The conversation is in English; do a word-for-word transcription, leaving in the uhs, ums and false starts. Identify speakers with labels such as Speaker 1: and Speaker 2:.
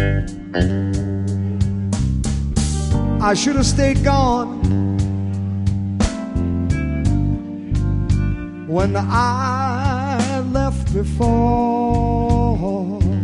Speaker 1: I should have stayed gone when I left before.